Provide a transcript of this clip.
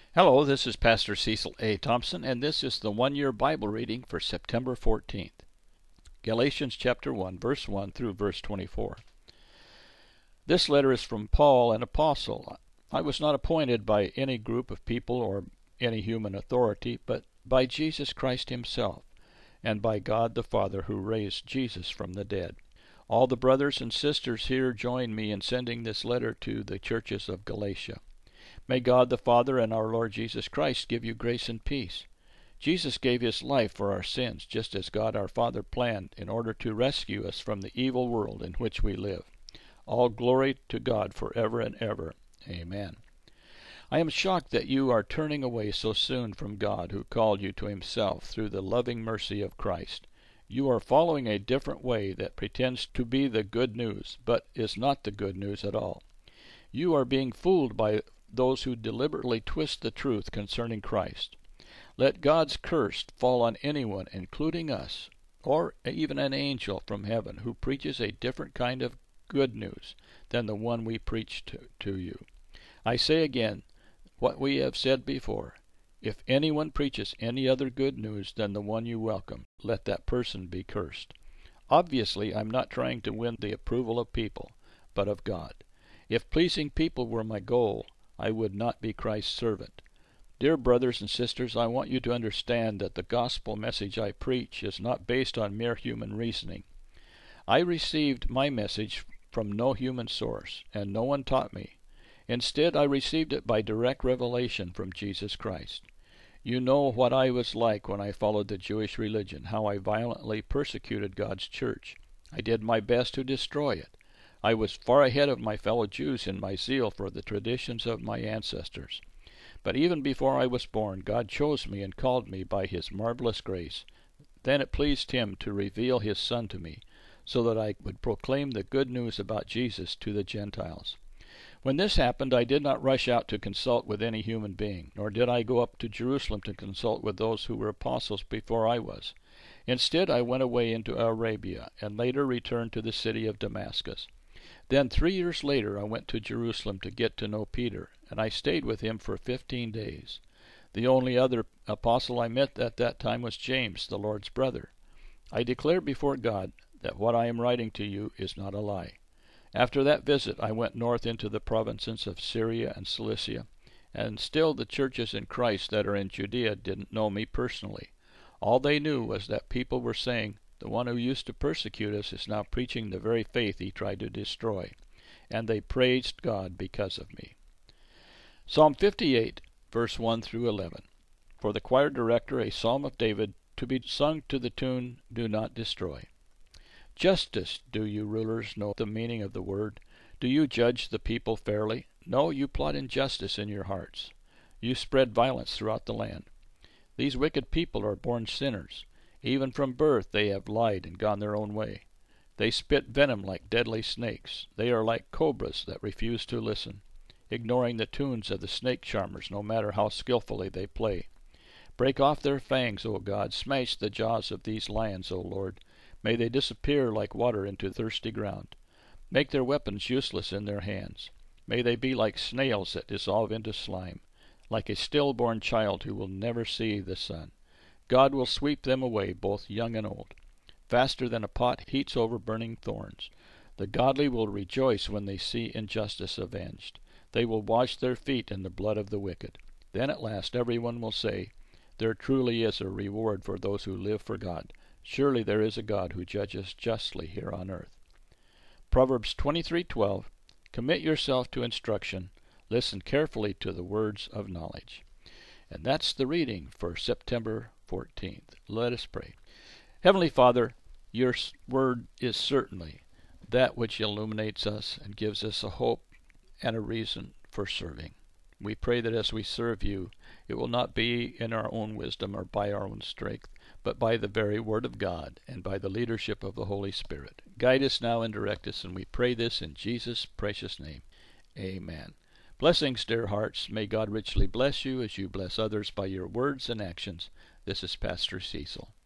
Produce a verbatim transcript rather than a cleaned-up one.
Hello, this is Pastor Cecil A. Thompson, and this is the one-year Bible reading for September fourteenth. Galatians chapter one, verse one through verse twenty-four. This letter is from Paul, an apostle. I was not appointed by any group of people or any human authority, but by Jesus Christ himself, and by God the Father who raised Jesus from the dead. All the brothers and sisters here join me in sending this letter to the churches of Galatia. May God the Father and our Lord Jesus Christ give you grace and peace. Jesus gave his life for our sins, just as God our Father planned, in order to rescue us from the evil world in which we live. All glory to God forever and ever. Amen. I am shocked that you are turning away so soon from God, who called you to himself through the loving mercy of Christ. You are following a different way that pretends to be the good news, but is not the good news at all. You are being fooled by those who deliberately twist the truth concerning Christ. Let God's curse fall on anyone, including us, or even an angel from heaven who preaches a different kind of good news than the one we preach to, to you. I say again what we have said before. If anyone preaches any other good news than the one you welcome, let that person be cursed. Obviously, I'm not trying to win the approval of people, but of God. If pleasing people were my goal, I would not be Christ's servant. Dear brothers and sisters, I want you to understand that the gospel message I preach is not based on mere human reasoning. I received my message from no human source, and no one taught me. Instead, I received it by direct revelation from Jesus Christ. You know what I was like when I followed the Jewish religion, how I violently persecuted God's church. I did my best to destroy it. I was far ahead of my fellow Jews in my zeal for the traditions of my ancestors. But even before I was born, God chose me and called me by his marvelous grace. Then it pleased him to reveal his Son to me, so that I would proclaim the good news about Jesus to the Gentiles. When this happened, I did not rush out to consult with any human being, nor did I go up to Jerusalem to consult with those who were apostles before I was. Instead, I went away into Arabia, and later returned to the city of Damascus. Then three years later I went to Jerusalem to get to know Peter, and I stayed with him for fifteen days. The only other apostle I met at that time was James, the Lord's brother. I declare before God that what I am writing to you is not a lie. After that visit I went north into the provinces of Syria and Cilicia, and still the churches in Christ that are in Judea didn't know me personally. All they knew was that people were saying, "The one who used to persecute us is now preaching the very faith he tried to destroy," and they praised God because of me. Psalm fifty-eight, verse one through eleven. For the choir director, a psalm of David, to be sung to the tune, "Do not destroy." Justice, do you rulers know the meaning of the word? Do you judge the people fairly? No, you plot injustice in your hearts. You spread violence throughout the land. These wicked people are born sinners. Even from birth they have lied and gone their own way. They spit venom like deadly snakes. They are like cobras that refuse to listen, ignoring the tunes of the snake charmers no matter how skillfully they play. Break off their fangs, O God. Smash the jaws of these lions, O Lord. May they disappear like water into thirsty ground. Make their weapons useless in their hands. May they be like snails that dissolve into slime, like a stillborn child who will never see the sun. God will sweep them away, both young and old. Faster than a pot heats over burning thorns. The godly will rejoice when they see injustice avenged. They will wash their feet in the blood of the wicked. Then at last everyone will say, "There truly is a reward for those who live for God. Surely there is a God who judges justly here on earth." Proverbs twenty-three twelve. Commit yourself to instruction. Listen carefully to the words of knowledge. And that's the reading for September fourteenth. Let us pray. Heavenly Father, your word is certainly that which illuminates us and gives us a hope and a reason for serving. We pray that as we serve you, it will not be in our own wisdom or by our own strength, but by the very word of God and by the leadership of the Holy Spirit. Guide us now and direct us, and we pray this in Jesus' precious name. Amen. Blessings, dear hearts. May God richly bless you as you bless others by your words and actions. This is Pastor Cecil.